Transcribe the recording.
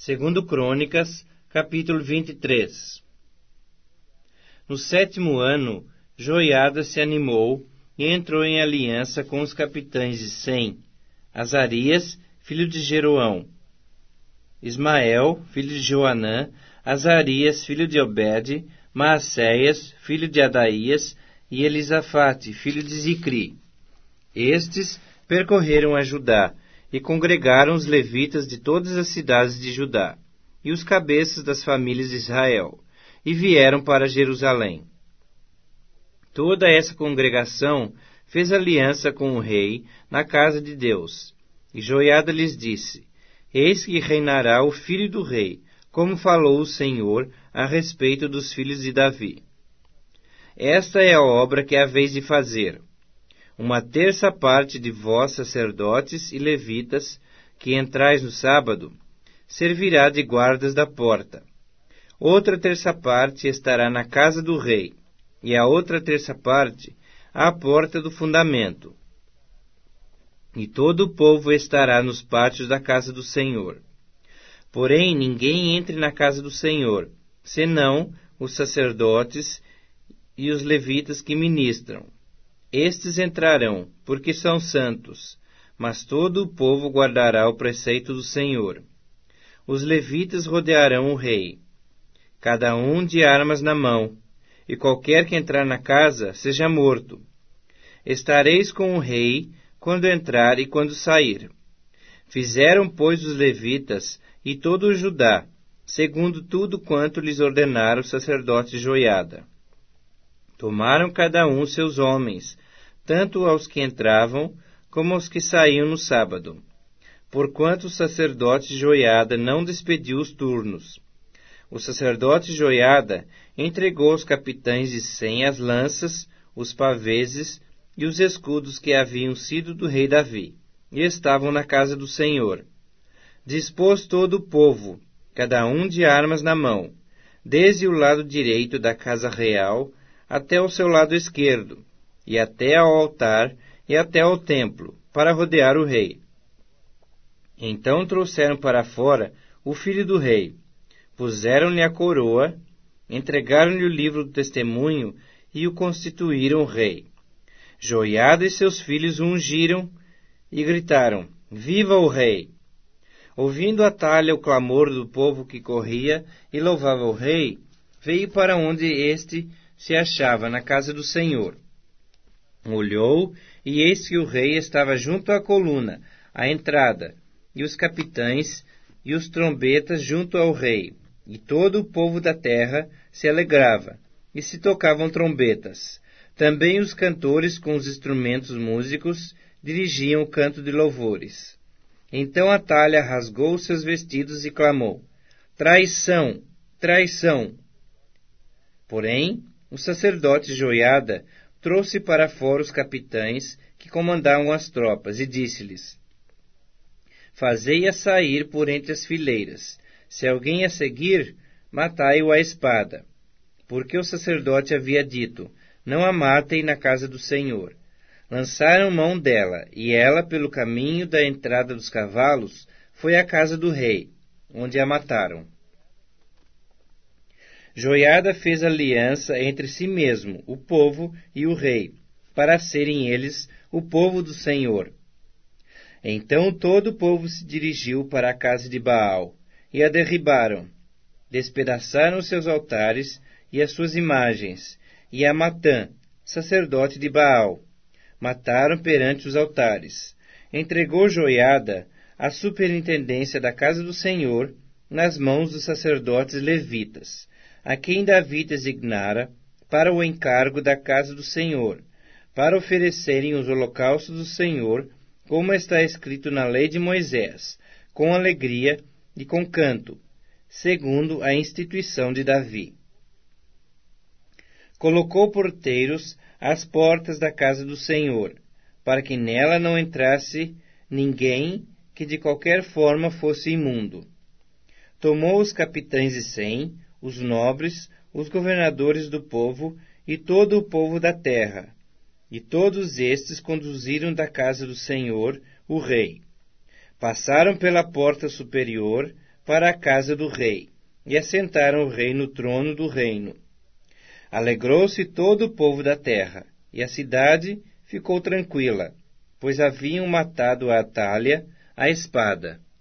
Segundo Crônicas, capítulo 23. No 7º ano, Joiada se animou e entrou em aliança com os capitães de Sem, Azarias, filho de Jeroão, Ismael, filho de Joanã, Azarias, filho de Obed, Maacéias, filho de Adaías, e Elisafate, filho de Zicri. Estes percorreram a Judá e congregaram os levitas de todas as cidades de Judá e os cabeças das famílias de Israel, e vieram para Jerusalém. Toda essa congregação fez aliança com o rei na casa de Deus. E Joiada lhes disse: Eis que reinará o filho do rei, como falou o Senhor a respeito dos filhos de Davi. Esta é a obra que haveis de fazer. 1/3 parte de vós, sacerdotes e levitas, que entrais no sábado, servirá de guardas da porta. Outra 1/3 parte estará na casa do rei, e a outra 1/3 parte à porta do fundamento. E todo o povo estará nos pátios da casa do Senhor. Porém, ninguém entre na casa do Senhor, senão os sacerdotes e os levitas que ministram. Estes entrarão, porque são santos, mas todo o povo guardará o preceito do Senhor. Os levitas rodearão o rei, cada um de armas na mão, e qualquer que entrar na casa seja morto. Estareis com o rei quando entrar e quando sair. Fizeram, pois, os levitas e todo o Judá, segundo tudo quanto lhes ordenara o sacerdote Joiada. Tomaram cada um seus homens, tanto aos que entravam como aos que saíam no sábado, porquanto o sacerdote Joiada não despediu os turnos. O sacerdote Joiada entregou aos capitães de Sem as lanças, os paveses e os escudos que haviam sido do rei Davi, e estavam na casa do Senhor. Dispôs todo o povo, cada um de armas na mão, desde o lado direito da casa real até o seu lado esquerdo, e até ao altar e até ao templo, para rodear o rei. Então trouxeram para fora o filho do rei, puseram-lhe a coroa, entregaram-lhe o livro do testemunho e o constituíram rei. Joiada e seus filhos o ungiram e gritaram: Viva o rei! Ouvindo Atalha o clamor do povo que corria e louvava o rei, veio para onde este se achava, na casa do Senhor. Olhou, e eis que o rei estava junto à coluna, à entrada, e os capitães e os trombetas junto ao rei, e todo o povo da terra se alegrava, e se tocavam trombetas. Também os cantores com os instrumentos músicos dirigiam o canto de louvores. Então Atalha rasgou os seus vestidos e clamou: Traição! Traição! Porém, o sacerdote Joiada trouxe para fora os capitães que comandavam as tropas e disse-lhes: Fazei-a sair por entre as fileiras. Se alguém a seguir, matai-o à espada. Porque o sacerdote havia dito: Não a matem na casa do Senhor. Lançaram mão dela, e ela, pelo caminho da entrada dos cavalos, foi à casa do rei, onde a mataram. Joiada fez aliança entre si mesmo, o povo e o rei, para serem eles o povo do Senhor. Então todo o povo se dirigiu para a casa de Baal, e a derribaram. Despedaçaram os seus altares e as suas imagens, e a Matã, sacerdote de Baal, mataram perante os altares. Entregou Joiada a superintendência da casa do Senhor nas mãos dos sacerdotes levitas, a quem Davi designara para o encargo da casa do Senhor, para oferecerem os holocaustos do Senhor, como está escrito na lei de Moisés, com alegria e com canto, segundo a instituição de Davi. Colocou porteiros às portas da casa do Senhor, para que nela não entrasse ninguém que de qualquer forma fosse imundo. Tomou os capitães de Sem, os nobres, os governadores do povo e todo o povo da terra, e todos estes conduziram da casa do Senhor o rei. Passaram pela porta superior, para a casa do rei, e assentaram o rei no trono do reino. Alegrou-se todo o povo da terra, e a cidade ficou tranquila, pois haviam matado a Atália à espada.